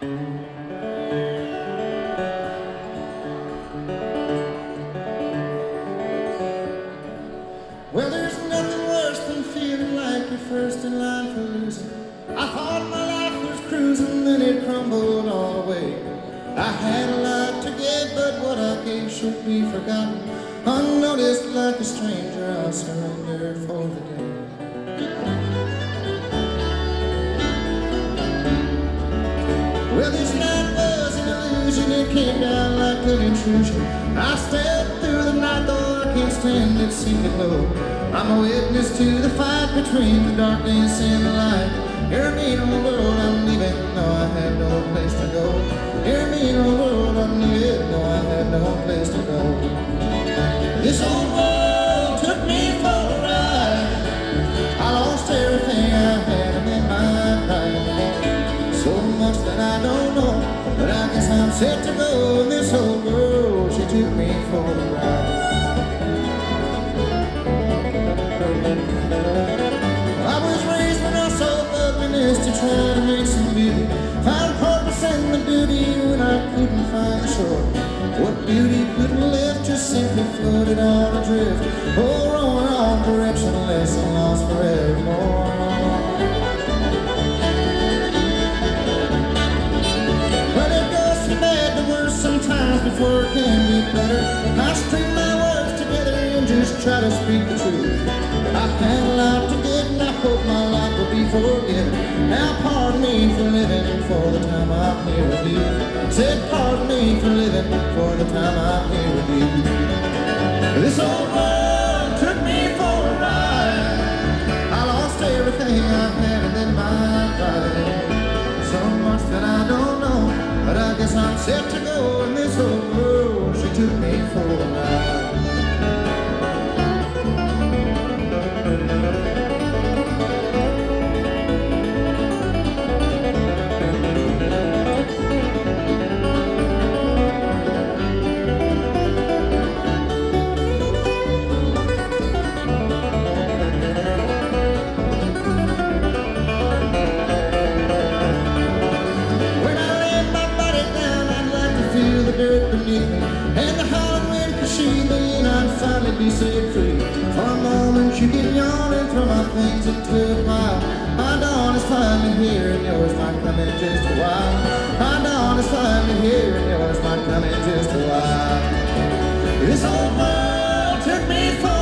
Well, there's nothing worse than feeling like you're first in line for losing. I thought my life was cruising, then it crumbled all away. I had a lot to give, but what I gave should be forgotten. Unnoticed like a stranger, I surrendered for the day. Well, this night was an illusion, it came down like an intrusion. I stepped through the night, though I can't stand it sinking low. I'm a witness to the fight between the darkness and the light. Hear me in the world, I'm leaving, though I have no place to go. Hear me in the world, I'm leaving, though I have no place to go. This old world took me for a ride. I lost everything I had in my pride. So much that I don't know, but I guess I'm set to go. In this old world, she took me for a ride. I was raised when I saw ugliness to try to make some beauty. Found purpose in the duty when I couldn't find the shore. What beauty couldn't lift just simply floated on adrift. Oh, rolling on directionless and lost forevermore. But it goes from bad to worse sometimes before it can get better. I string my words together and just try to speak the truth. I had a lot to give and I hope my life will be forgiven. Now pardon me for living for the time I'm here with you. Said pardon me for living for the time I'm here with you. This old world took me for a ride. I lost everything I had and then my pride. So much that I don't know, but I guess I'm set to go. In this old world, she took me for a ride. Dirt beneath me, and the howling wind could shield me, and I'd finally be set free. For a moment you get yawning, throw my things into a pile. My dawn is finally here, and yours might come in just a while. My dawn is finally here, and yours might come in just a while. This old world took me for